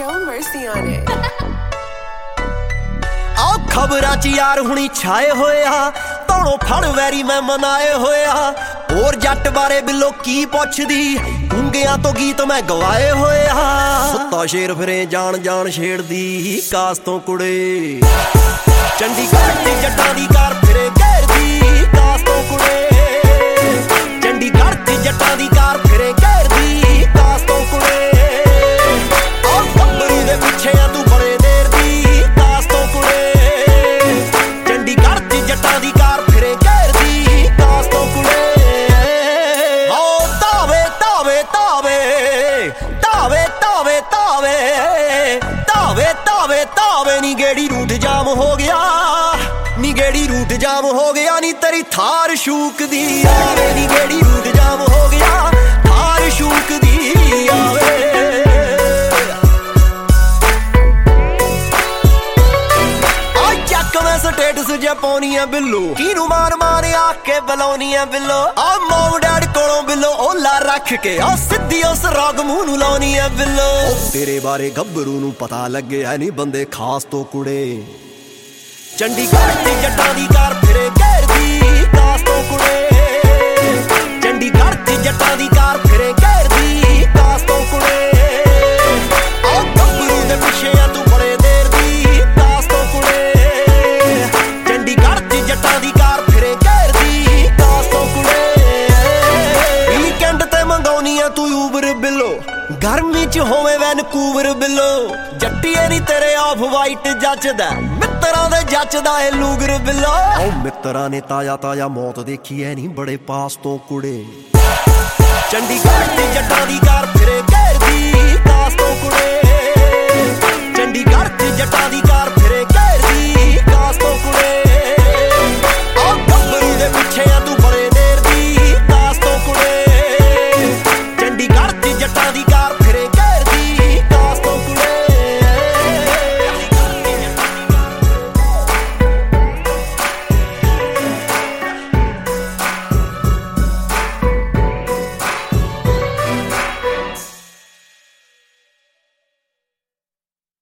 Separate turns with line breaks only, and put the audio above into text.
Show mercy on it.
ਆਹ ਖਬਰਾਂ 'ਚ ਯਾਰ ਹੁਣੀ ਛਾਏ ਹੋਏ ਆ, ਤੋਣੋਂ ਫੜ ਵੈਰੀ ਮੈਂ ਮਨਾਏ ਹੋਇਆ। ਹੋਰ ਜੱਟ ਬਾਰੇ ਬਿੱਲੋ ਕੀ ਪੁੱਛਦੀ, ਗੂੰਗਿਆਂ ਤੋਂ ਗੀਤ ਮੈਂ ਗਵਾਏ ਹੋਇਆ। ਸੁੱਤਾ ਸ਼ੇਰ ਫਿਰੇ ਜਾਣ ਜਾਣ ਛੇੜਦੀ ਕਾਸ ਤੋਂ ਕੁੜੇ, ਚੰਡੀਗੜ੍ਹ 'ਚ ਜੱਟਾਂ ਦੀ ਕਾਰ ਫਿਰੇ ਘੇਰਦੀ ਕਾਸ ਤੋਂ ਕੁੜੇ, ਚੰਡੀਗੜ੍ਹ 'ਚ ਜੱਟਾਂ ਦੀ ਕਾਰ ਫਿਰੇ ਘੇਰਦੀ ਕਾਸ ਤੋਂ ਕੁੜੇ। ਆਹ ਗੱਭਰੂ ਦੇ ਪਿੱਛੇ ਆ ਤੂੰ ਬੜੇ ਦੇਰ ਦੀ ਕਾਸ ਤੋਂ ਕੁੜੇ, ਚੰਡੀਗੜ੍ਹ 'ਚ ਜੱਟਾਂ ਦੀ ਕਾਰ ਫਿਰੇ ਘੇਰਦੀ ਕਾਸ ਤੋਂ ਕੁੜੇ। ਆਹ ਧਾਵੇ ਧਾਵੇ ਧਾਵੇ ਧਾਵੇ ਧਾਵੇ ਧਾਵੇ ਧਾਵੇ ਧਾਵੇ ਧਾਵੇ ਨੀ ਗੇੜੀ ਰੂਟ ਜਾਮ ਹੋ ਗਿਆ, ਨੀ ਗੇੜੀ ਰੂਟ ਜਾਮ ਹੋ ਗਿਆ, ਨੀ ਤੇਰੀ ਥਾਰ ਸ਼ੂਕਦੀ ਆਵੇ, ਨੀ ਗੇੜੀ ਰੂਟ ਜਾਮ ਹੋ ਗਿਆ, ਥਾਰ ਸ਼ੂਕਦੀ ਆਵੇ। ਆ ਚੱਕ ਮੈਂ ਸਟੇਟਸ ਜੇ ਪਾਉਣੀ ਆ ਬਿੱਲੋ, ਕਿਹਨੂੰ ਮਾਰ ਮਾਰ ਆ ਕੇ ਬੁਲਾਉਣੀ ਆ ਬਿੱਲੋ। ਆ ਮੋਮ ਡੈਡ ਕੋਲੋਂ ਬਿੱਲੋ ਓਲਾ ਰੱਖ ਕੇ ਆ ਸਿੱਧੀ ਉਸ ਰੋਗ ਮੂੰਹ ਨੂੰ ਲਾਉਣੀ ਆ ਬਿੱਲੋ। ਤੇਰੇ ਬਾਰੇ ਗੱਭਰੂ ਨੂੰ ਪਤਾ ਲੱਗਿਆ ਨੀ ਬੰਦੇ ਖਾਸ ਤੋਂ ਕੁੜੇ, ਚੰਡੀਗੜ੍ਹ 'ਚ ਜੱਟਾਂ ਦੀ ਕਾਰ ਫਿਰੇ ਘੇਰਦੀ ਕਾਸ ਤੋਂ ਕੁੜੇ, ਚੰਡੀਗੜ੍ਹ 'ਚ ਜੱਟਾਂ ਦੀ ਕਾਰ ਫਿਰੇ ਘੇਰਦੀ ਕਾਸ ਤੋਂ ਕੁੜੇ। ਆਹ ਗੱਭਰੂ ਦੇ ਪਿੱਛੇ ਆ ਤੂੰ ਬੜੇ ਦੇਰ ਦੀ ਕਾਸ ਤੋਂ ਕੁੜੇ, ਚੰਡੀਗੜ੍ਹ 'ਚ ਜੱਟਾਂ ਦੀ ਕਾਰ ਫਿਰੇ ਘੇਰਦੀ ਕਾਸ ਤੋਂ ਕੁੜੇ। ਵੀਕਐਂਡ ਤੇ ਮੰਗਾਉਣੀ ਆ ਤੂੰ ਊਬਰ ਬਿੱਲੋ, ਗਰਮੀ 'ਚ ਹੋਵੇ ਵੈਨਕੂਵਰ ਬਿੱਲੋ। ਜੱਟੀਏ ਨੀ ਤੇਰੇ ਆਫ ਵਾਈਟ ਜੱਚਦਾ, ਮਿੱਤਰਾਂ ਦੇ ਜੱਚਦਾ ਏ ਲੂਗਰ ਬਿੱਲੋ। ਓ ਮਿੱਤਰਾਂ ਨੇ ਤਾਜ਼ਾ ਤਾਜ਼ਾ ਮੌਤ ਦੇਖੀ ਐ ਨੀ ਬੜੇ ਪਾਸ ਤੋਂ ਕੁੜੇ, ਚੰਡੀਗੜ੍ਹ 'ਚ ਜੱਟਾਂ ਦੀ ਕਾਰ ਫਿਰੇ ਘੇਰਦੀ ਕਾਸ ਤੋਂ ਕੁੜੇ, ਚੰਡੀਗੜ੍ਹ 'ਚ ਜੱਟਾਂ ਦੀ ਕਾਰ ਫਿਰੇ ਘੇਰਦੀ ਕਾਸ ਤੋਂ ਕੁੜੇ। ਆਹ ਗੱਭਰੂ ਦੇ ਪਿੱਛੇ ਆ ਤੂੰ ਬੜੇ ਦੇਰ ਦੀ ਕਾਸ ਤੋਂ ਕੁੜੇ, ਚੰਡੀਗੜ੍ਹ 'ਚ ਜੱਟਾਂ ਦੀ